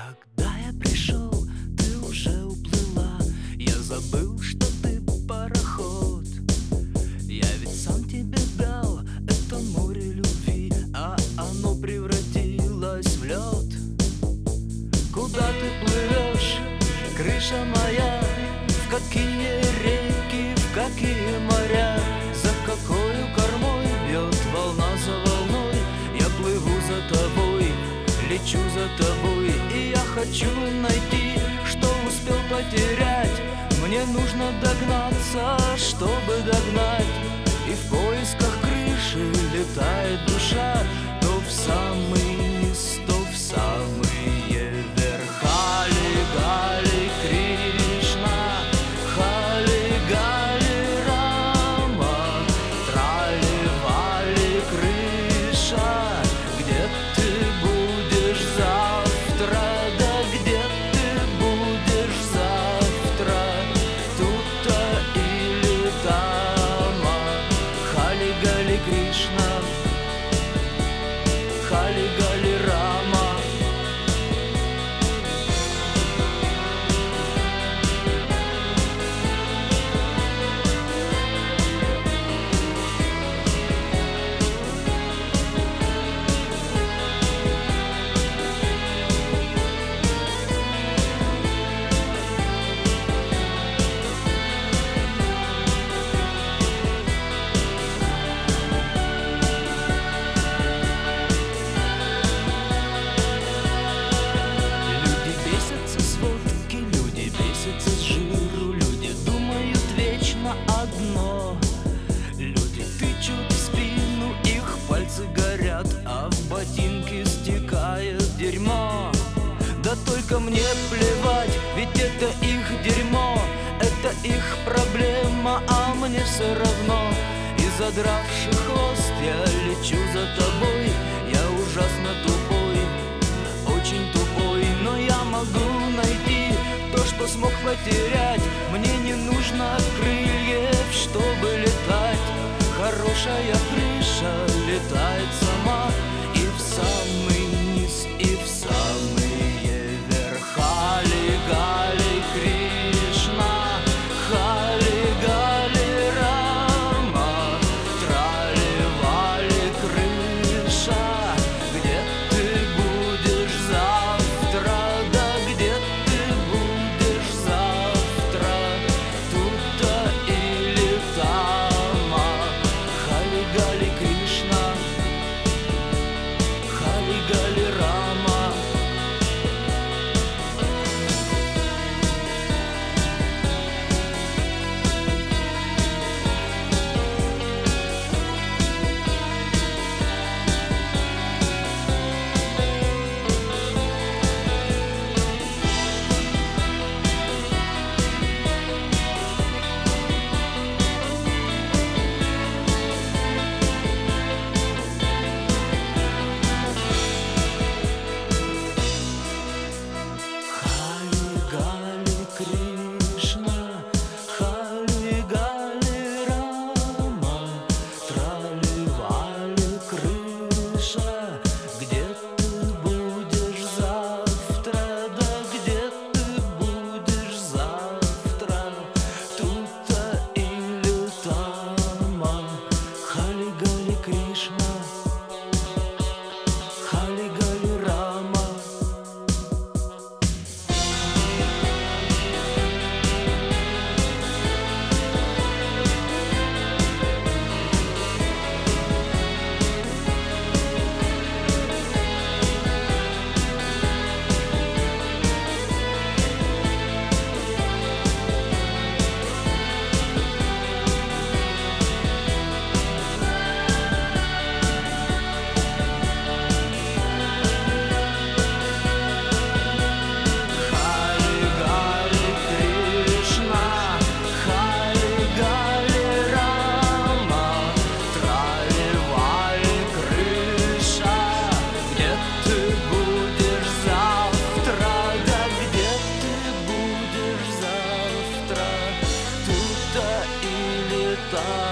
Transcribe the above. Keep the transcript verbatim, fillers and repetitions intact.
Когда я пришел, ты уже уплыла. Я забыл, что ты пароход. Я ведь сам тебе дал это море любви, а оно превратилось в лед. Куда ты плывешь, крыша моя? В какие реки, в какие моря? За какою кормой бьет волна за волной? Я плыву за тобой, лечу за тобой, и я хочу найти, что успел потерять. Мне нужно догнаться, чтобы догнать. И в поисках крыши летает душа то в самый низ, то в самые верха. Хали Гали Кришна, Хали Гали Рама, трали вали крыша. Где ты будешь завтра? Да где ты будешь завтра? Тут-то или там? Хали Гали Кришна, Хали Гали Рама. Одно. Люди тычут в спину, их пальцы горят, а в ботинки стекает дерьмо. Да только мне плевать, ведь это их дерьмо, это их проблема, а мне все равно. И задравший хвост я лечу за тобой. Я ужасно тупой, очень тупой, но я могу найти то, что смог потерять. Мне не нужно крыльев, чтобы летать. Хорошая крыша летает сама и в самый низ, и в самые верха. Хали Гали Кришна, Хали Гали Рама, трали вали крыша. Где ты будешь завтра? Да где ты будешь завтра? Тут-то или там? Хали Гали Кришна, Хали Гали Рама. Кришна, Хали Гали Рама, трали вали крыша. Где ты будешь завтра? Да где ты будешь завтра? Тут-то или там? Хали Гали Кришна, Хали Гали Рама. Та